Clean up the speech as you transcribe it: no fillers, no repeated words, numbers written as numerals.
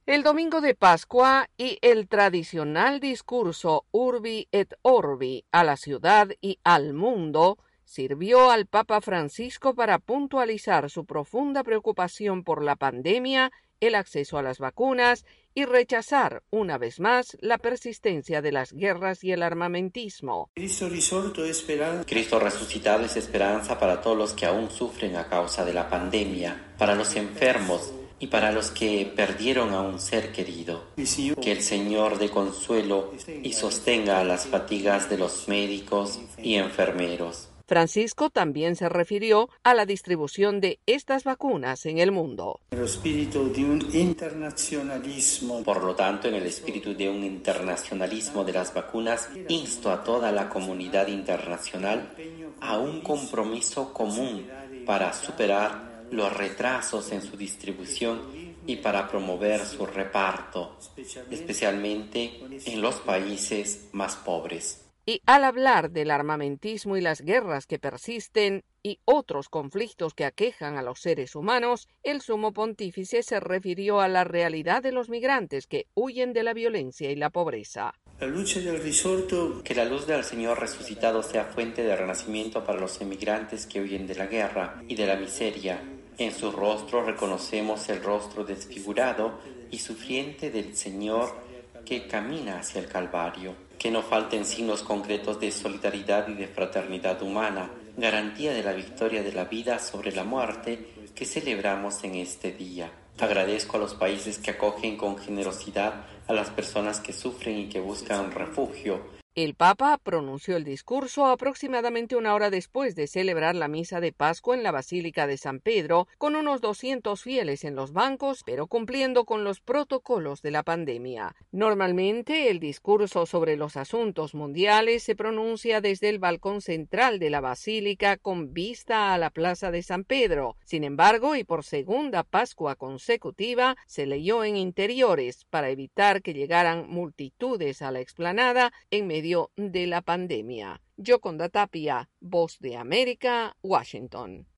El domingo de Pascua y el tradicional discurso Urbi et Orbi a la ciudad y al mundo sirvió al Papa Francisco para puntualizar su profunda preocupación por la pandemia, el acceso a las vacunas y rechazar, una vez más, la persistencia de las guerras y el armamentismo. Cristo resucitado es esperanza para todos los que aún sufren a causa de la pandemia, para los enfermos y para los que perdieron a un ser querido. Que el Señor dé consuelo y sostenga las fatigas de los médicos y enfermeros. Francisco también se refirió a la distribución de estas vacunas en el mundo. Por lo tanto, en el espíritu de un internacionalismo de las vacunas, insto a toda la comunidad internacional a un compromiso común para superar los retrasos en su distribución y para promover su reparto, especialmente en los países más pobres. Y al hablar del armamentismo y las guerras que persisten y otros conflictos que aquejan a los seres humanos, el sumo pontífice se refirió a la realidad de los migrantes que huyen de la violencia y la pobreza. Que la luz del Señor resucitado sea fuente de renacimiento para los emigrantes que huyen de la guerra y de la miseria. En su rostro reconocemos el rostro desfigurado y sufriente del Señor que camina hacia el Calvario. Que no falten signos concretos de solidaridad y de fraternidad humana, garantía de la victoria de la vida sobre la muerte que celebramos en este día. Agradezco a los países que acogen con generosidad a las personas que sufren y que buscan refugio. El Papa pronunció el discurso aproximadamente una hora después de celebrar la misa de Pascua en la Basílica de San Pedro, con unos 200 fieles en los bancos, pero cumpliendo con los protocolos de la pandemia. Normalmente, el discurso sobre los asuntos mundiales se pronuncia desde el balcón central de la Basílica con vista a la Plaza de San Pedro. Sin embargo, y por segunda Pascua consecutiva, se leyó en interiores para evitar que llegaran multitudes a la explanada en medio de la pandemia. Yoconda Tapia, Voz de América, Washington.